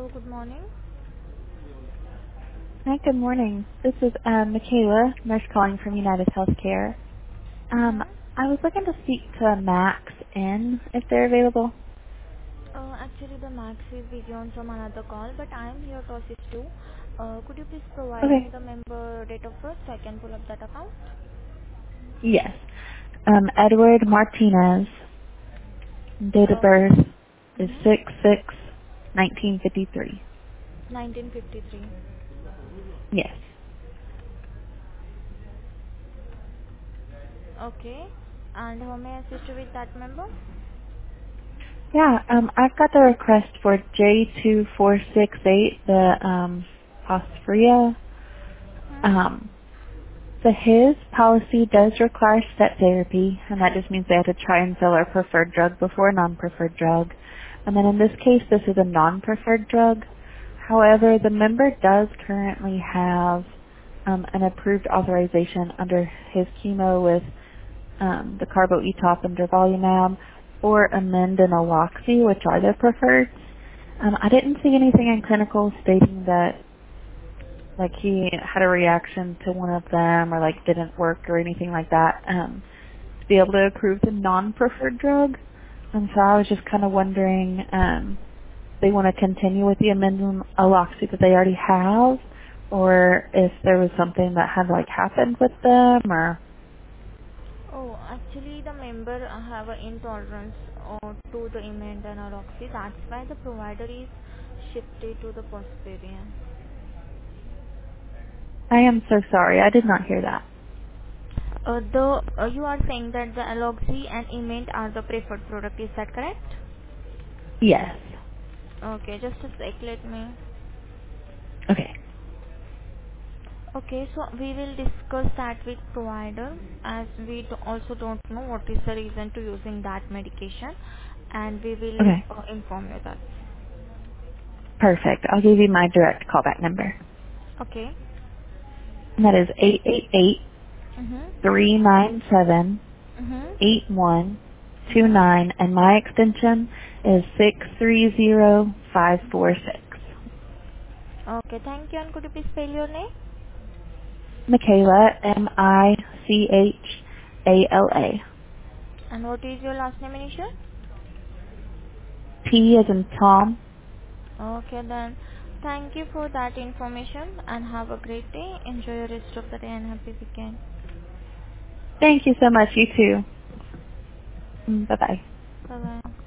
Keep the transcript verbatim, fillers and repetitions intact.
Hello, good morning. Hi, good morning. This is um, Michaela, nurse calling from United Healthcare. Um, Mm-hmm. I was looking to speak to Max in if they're available. Uh, actually, the Max is busy on some another call, but I am here to assist you. Uh, could you please provide me Okay. the member date of birth so I can pull up that account? Yes. Um, Edward Martinez. Date of Okay. birth is Mm-hmm. six six nineteen fifty three. nineteen fifty-three. Yes. Okay. And how may I assist you with that member? Yeah. Um, I've got the request for J two four six eight, the um, Osphria. Hmm? Um, So his policy does require step therapy, and that just means they have to try and fill our preferred drug before a non-preferred drug. And then in this case, this is a non-preferred drug. However, the member does currently have um, an approved authorization under his chemo with um, the carboetop and durvalumab, or amend and aloxi, which are their preferred. Um, I didn't see anything in clinical stating that like he had a reaction to one of them or like didn't work or anything like that, um, to be able to approve the non-preferred drug. And so I was just kind of wondering, um, if they want to continue with the amendment aloxi that they already have, or if there was something that had like happened with them, or Oh, actually, the member uh, have an intolerance uh, to the imend and aloxi. That's why the provider is shifted to the Prosperian. I am so sorry, I did not hear that. Uh, the uh, you are saying that the Aloxi and Ement are the preferred product. Is that correct? Yes. Okay, just a sec. Let me. Okay. Okay, so we will discuss that with provider as we do also don't know what is the reason to using that medication, and we will Okay. uh, inform you that. Perfect. I'll give you my direct callback number. Okay. And that is eight eight eight Mhm. three nine seven Mhm. eight one two Mhm. nine, and my extension is six three zero five four six. Okay, thank you. And could you please spell your name? Michaela, M I C H A L A. And what is your last name initial? T as in Tom. Okay then. Thank you for that information and have a great day. Enjoy the rest of the day and happy weekend. Thank you so much. You too. Bye bye. Bye bye.